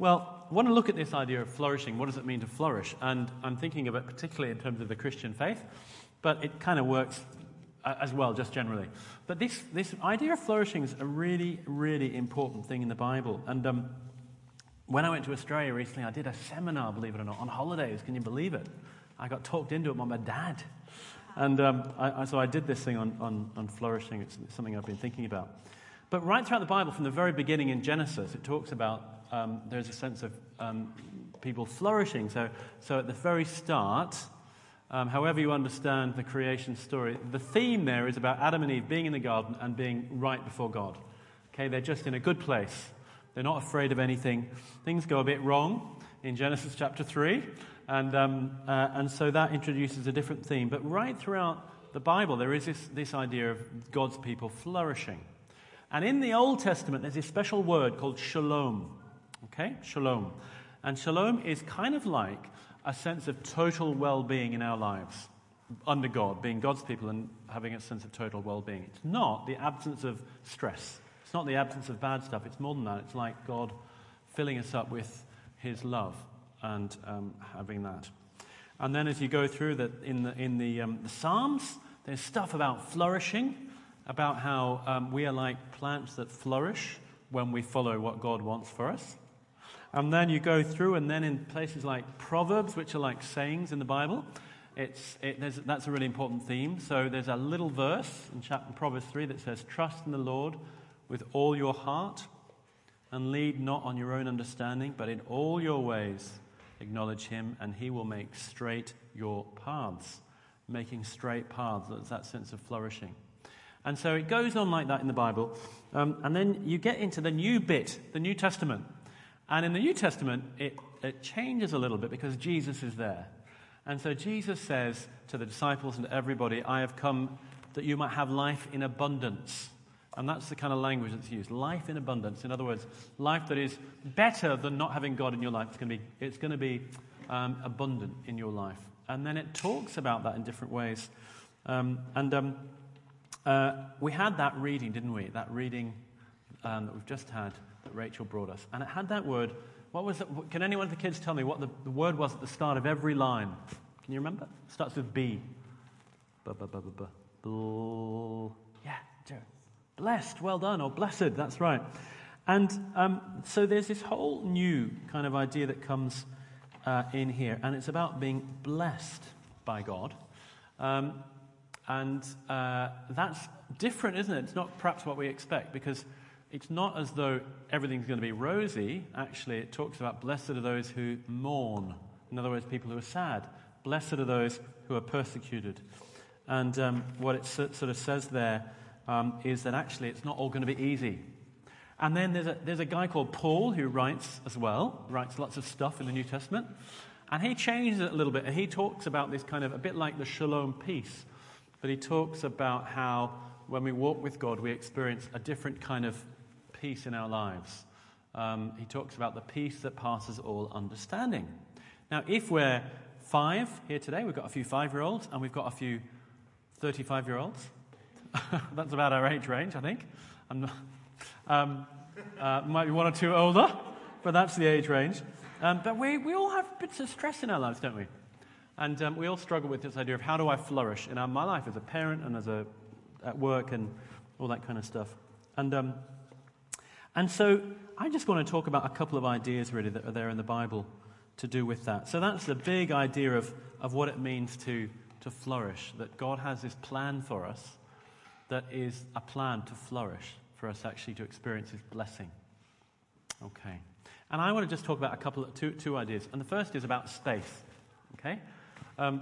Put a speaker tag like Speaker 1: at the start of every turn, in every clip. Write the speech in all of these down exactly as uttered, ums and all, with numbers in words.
Speaker 1: Well, I want to look at this idea of flourishing. What does it mean to flourish? And I'm thinking of it particularly in terms of the Christian faith, but it kind of works uh, as well, just generally. But this, this idea of flourishing is a really, really important thing in the Bible. And um, when I went to Australia recently, I did a seminar, believe it or not, on holidays. Can you believe it? I got talked into it by my dad. And um, I, I, so I did this thing on, on, on flourishing. It's something I've been thinking about. But right throughout the Bible, from the very beginning in Genesis, it talks about um, there's a sense of um, people flourishing. So, so at the very start, um, however you understand the creation story, the theme there is about Adam and Eve being in the garden and being right before God. Okay, they're just in a good place. They're not afraid of anything. Things go a bit wrong in Genesis chapter three, and um, uh, and so that introduces a different theme. But right throughout the Bible, there is this, this idea of God's people flourishing. And in the Old Testament, there's this special word called shalom. Okay, shalom. And shalom is kind of like a sense of total well-being in our lives under God, being God's people and having a sense of total well-being. It's not the absence of stress. It's not the absence of bad stuff. It's more than that. It's like God filling us up with his love and um, having that. And then as you go through the, in the, in the, um, the Psalms, there's stuff about flourishing, about how um, we are like plants that flourish when we follow what God wants for us. And then you go through, and then in places like Proverbs, which are like sayings in the Bible, it's it, there's, that's a really important theme. So there's a little verse in chapter Proverbs three that says, "Trust in the Lord with all your heart, and lead not on your own understanding, but in all your ways acknowledge him, and he will make straight your paths." Making straight paths, that's that sense of flourishing. And so it goes on like that in the Bible. Um, and then you get into the new bit, the New Testament. And in the New Testament, it, it changes a little bit because Jesus is there. And so Jesus says to the disciples and to everybody, "I have come that you might have life in abundance." And that's the kind of language that's used, life in abundance. In other words, life that is better than not having God in your life. It's going to be, it's going to be um, abundant in your life. And then it talks about that in different ways. Um, and um, uh, we had that reading, didn't we? That reading um, that we've just had, that Rachel brought us. And it had that word. What was it? Can anyone of the kids tell me what the, the word was at the start of every line? Can you remember? It starts with B. B, b, b, b, b. Bl- yeah, do it. Blessed, well done, or blessed, that's right. And um, so there's this whole new kind of idea that comes uh, in here, and it's about being blessed by God. Um, and uh, that's different, isn't it? It's not perhaps what we expect, because it's not as though everything's going to be rosy. Actually, it talks about blessed are those who mourn. In other words, people who are sad. Blessed are those who are persecuted. And um, what it sort of says there um, is that actually it's not all going to be easy. And then there's a, there's a guy called Paul who writes as well, writes lots of stuff in the New Testament. And he changes it a little bit. And he talks about this kind of, a bit like the shalom peace. But he talks about how when we walk with God, we experience a different kind of peace in our lives. Um, he talks about the peace that passes all understanding. Now, if we're five here today, we've got a few five-year-olds, and we've got a few thirty-five-year-olds. That's about our age range, I think. I'm, um, uh, might be one or two older, but that's the age range. Um, but we, we all have bits of stress in our lives, don't we? And um, we all struggle with this idea of how do I flourish in our, my life as a parent and as a at work and all that kind of stuff. And um, and so I just want to talk about a couple of ideas really that are there in the Bible to do with that. So that's the big idea of, of what it means to, to flourish, that God has this plan for us that is a plan to flourish, for us actually to experience his blessing. Okay. And I want to just talk about a couple of, two, two ideas. And the first is about space. Okay? Um,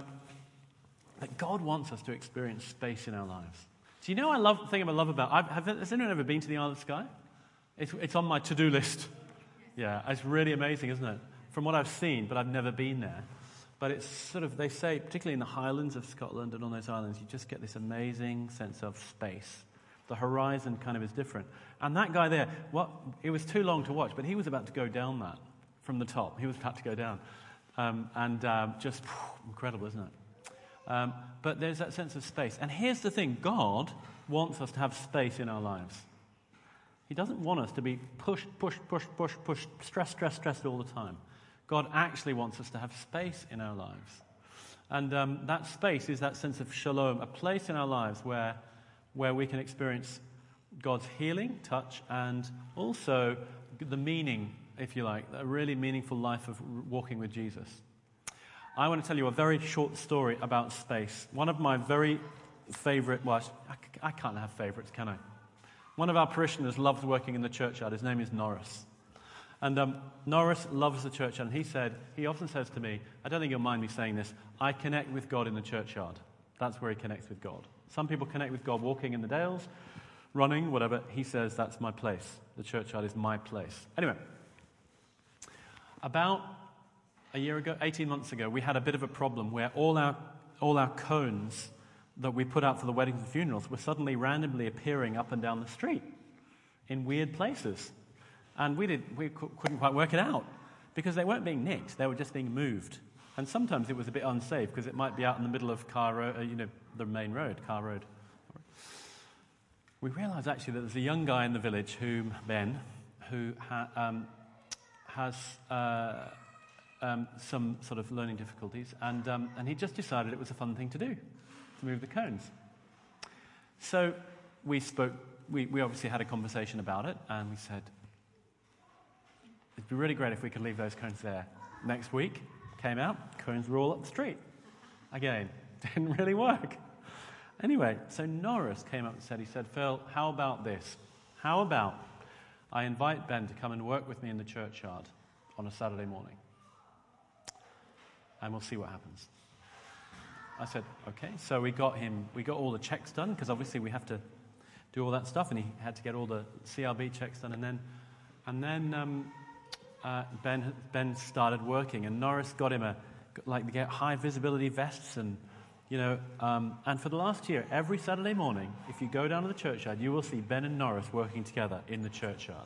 Speaker 1: that God wants us to experience space in our lives. Do you know I love the thing I love about, I've, have, has anyone ever been to the Isle of Skye? It's, it's on my to-do list. Yeah, it's really amazing, isn't it? From what I've seen, but I've never been there. But it's sort of, they say, particularly in the Highlands of Scotland and on those islands, you just get this amazing sense of space. The horizon kind of is different. And that guy there, what, it was too long to watch, but he was about to go down that from the top. He was about to go down. Um, and um, just phew, incredible, isn't it? Um, but there's that sense of space. And here's the thing, God wants us to have space in our lives. He doesn't want us to be pushed, pushed, pushed, pushed, pushed, stressed, stressed, stressed all the time. God actually wants us to have space in our lives. And um, that space is that sense of shalom, a place in our lives where, where we can experience God's healing, touch, and also the meaning, if you like, a really meaningful life of walking with Jesus. I want to tell you a very short story about space. One of my very favorite, well, I, I can't have favorites, can I? One of our parishioners loves working in the churchyard. His name is Norris. And um, Norris loves the churchyard. And he said, he often says to me, I don't think you'll mind me saying this, I connect with God in the churchyard. That's where he connects with God. Some people connect with God walking in the dales, running, whatever. He says, that's my place. The churchyard is my place. Anyway, about a year ago, eighteen months ago, we had a bit of a problem where all our all our cones that we put out for the weddings and funerals were suddenly randomly appearing up and down the street in weird places. And we did we couldn't quite work it out because they weren't being nicked, they were just being moved. And sometimes it was a bit unsafe because it might be out in the middle of Car Road, uh, you know, the main road, Car Road. We realised actually that there's a young guy in the village, whom Ben, who ha, um, has uh, um, some sort of learning difficulties, and um, and he just decided it was a fun thing to do, to move the cones. So we spoke. We, we obviously had a conversation about it, and we said it'd be really great if we could leave those cones there. Next week came out, cones were all up the street. Again, didn't really work. Anyway, so Norris came up and said, he said, Phil, how about this? How about I invite Ben to come and work with me in the churchyard on a Saturday morning? And we'll see what happens. I said, okay. So we got him, we got all the checks done, because obviously we have to do all that stuff, and he had to get all the C R B checks done, and then and then um, uh, Ben Ben started working, and Norris got him a, like, to get high visibility vests, and You know, um, and for the last year, every Saturday morning, if you go down to the churchyard, you will see Ben and Norris working together in the churchyard.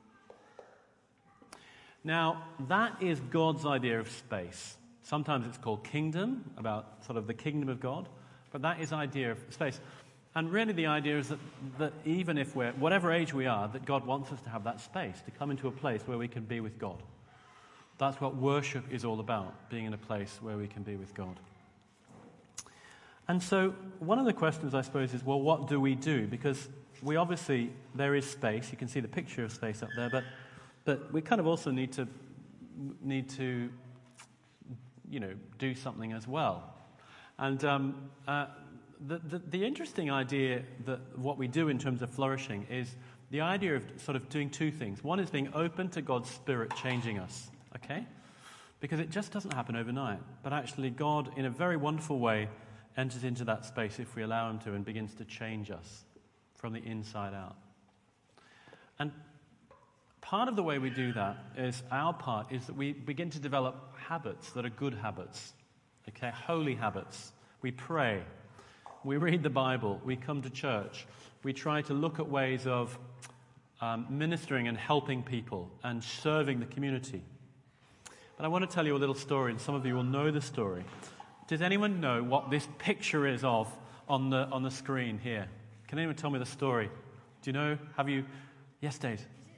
Speaker 1: Now, that is God's idea of space. Sometimes it's called kingdom, about sort of the kingdom of God, but that is idea of space. And really the idea is that, that even if we're, whatever age we are, that God wants us to have that space, to come into a place where we can be with God. That's what worship is all about, being in a place where we can be with God. And so one of the questions, I suppose, is, well, what do we do? Because we obviously, there is space. You can see the picture of space up there. But but we kind of also need to, need to you know, do something as well. And um, uh, the, the, the interesting idea that what we do in terms of flourishing is the idea of sort of doing two things. One is being open to God's Spirit changing us, okay? Because it just doesn't happen overnight. But actually God, in a very wonderful way, enters into that space if we allow him to, and begins to change us from the inside out. And part of the way we do that is, our part is that we begin to develop habits that are good habits, okay, holy habits. We pray, we read the Bible, we come to church, we try to look at ways of um, ministering and helping people and serving the community. But I want to tell you a little story, and some of you will know the story. Does anyone know what this picture is of on the on the screen here? Can anyone tell me the story? Do you know? Have you? Yes, Dave.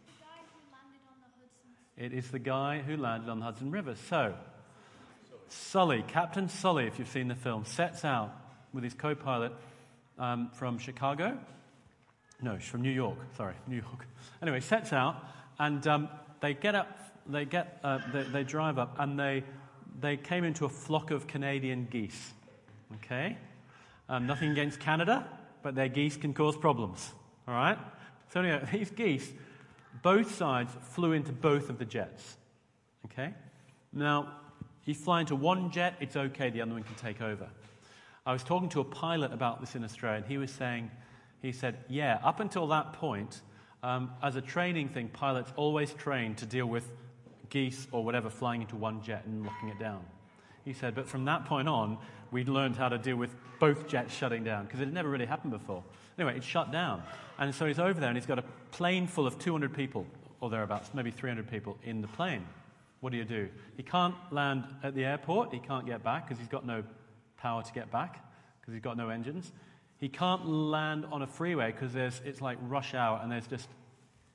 Speaker 1: It is the guy who landed on the Hudson River. So, Sully, Captain Sully, if you've seen the film, sets out with his co-pilot um, from Chicago. No, from New York. Sorry, New York. Anyway, sets out, and um, they get up. They get. Uh, they, they drive up, and they. They came into a flock of Canadian geese, okay? Um, nothing against Canada, but their geese can cause problems, all right? So anyway, these geese, both sides flew into both of the jets, okay? Now, you fly into one jet, it's okay, the other one can take over. I was talking to a pilot about this in Australia, and he was saying, he said, yeah, up until that point, um, as a training thing, pilots always train to deal with geese or whatever flying into one jet and locking it down. He said, but from that point on, we'd learned how to deal with both jets shutting down, because it had never really happened before. Anyway, it shut down. And so he's over there, and he's got a plane full of two hundred people, or thereabouts, maybe three hundred people in the plane. What do you do? He can't land at the airport. He can't get back, because he's got no power to get back, because he's got no engines. He can't land on a freeway, because there's it's like rush hour, and there's just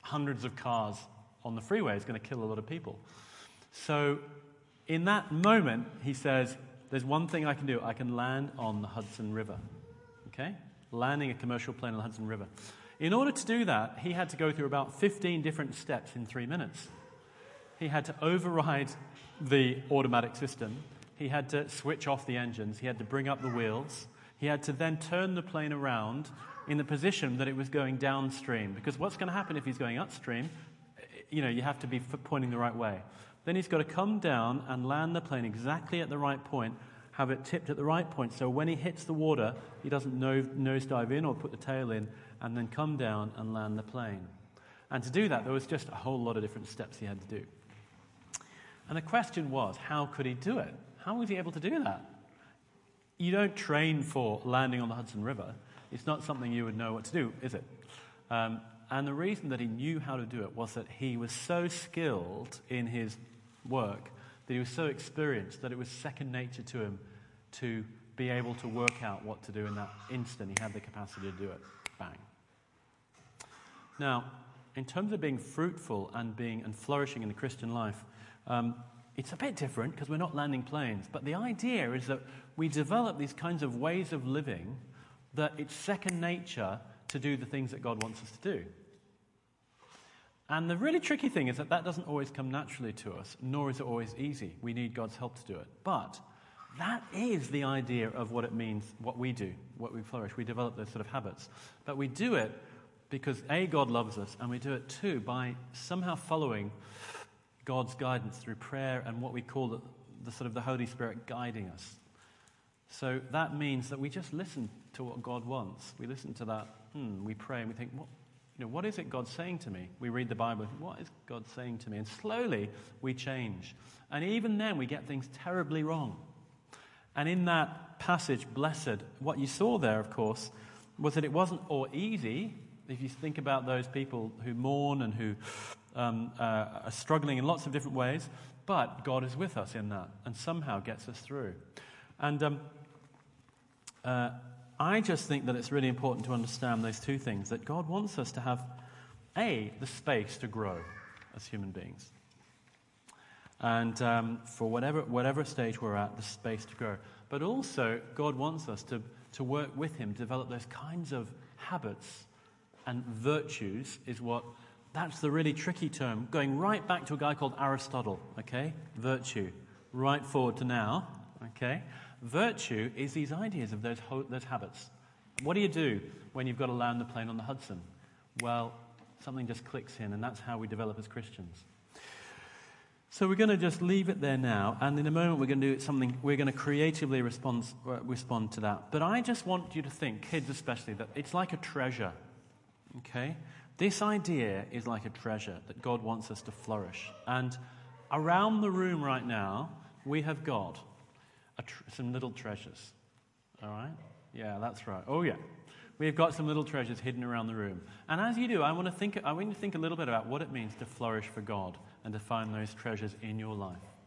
Speaker 1: hundreds of cars on the freeway is going to kill a lot of people. So in that moment, he says, there's one thing I can do. I can land on the Hudson River. Okay? Landing a commercial plane on the Hudson River. In order to do that, he had to go through about fifteen different steps in three minutes. He had to override the automatic system. He had to switch off the engines. He had to bring up the wheels. He had to then turn the plane around in the position that it was going downstream. Because what's going to happen if he's going upstream? You know, you have to be pointing the right way. Then he's got to come down and land the plane exactly at the right point, have it tipped at the right point, so when he hits the water, he doesn't nose, nosedive in or put the tail in, and then come down and land the plane. And to do that, there was just a whole lot of different steps he had to do. And the question was, how could he do it? How was he able to do that? You don't train for landing on the Hudson River. It's not something you would know what to do, is it? Um, and the reason that he knew how to do it was that he was so skilled in his work, that he was so experienced, that it was second nature to him to be able to work out what to do in that instant. He had the capacity to do it. Bang. Now, in terms of being fruitful and being and flourishing in the Christian life, um, it's a bit different because we're not landing planes. But the idea is that we develop these kinds of ways of living that it's second nature to do the things that God wants us to do. And the really tricky thing is that that doesn't always come naturally to us, nor is it always easy. We need God's help to do it. But that is the idea of what it means, what we do, what we flourish. We develop those sort of habits. But we do it because, A, God loves us, and we do it, too, by somehow following God's guidance through prayer and what we call the, the sort of the Holy Spirit guiding us. So that means that we just listen to what God wants. We listen to that, hmm, we pray, and we think, what, you know, what is it God's saying to me? We read the Bible, what is God saying to me? And slowly we change. And even then we get things terribly wrong. And in that passage, blessed, what you saw there, of course, was that it wasn't all easy. If you think about those people who mourn and who um, uh, are struggling in lots of different ways, but God is with us in that and somehow gets us through. And um, uh, I just think that it's really important to understand those two things, that God wants us to have, A, the space to grow as human beings. And um, for whatever whatever stage we're at, the space to grow. But also, God wants us to, to work with him, develop those kinds of habits and virtues is what, that's the really tricky term, going right back to a guy called Aristotle, okay? Virtue, right forward to now, okay? Virtue is these ideas of those, ho- those habits. What do you do when you've got to land the plane on the Hudson? Well, something just clicks in, and that's how we develop as Christians. So we're going to just leave it there now, and in a moment we're going to do something, we're going to creatively respond, uh, respond to that. But I just want you to think, kids especially, that it's like a treasure, okay? This idea is like a treasure that God wants us to flourish. And around the room right now, we have got a tr- some little treasures, all right? Yeah, that's right. Oh, yeah. We've got some little treasures hidden around the room. And as you do, I want to think I want you to think a little bit about what it means to flourish for God and to find those treasures in your life.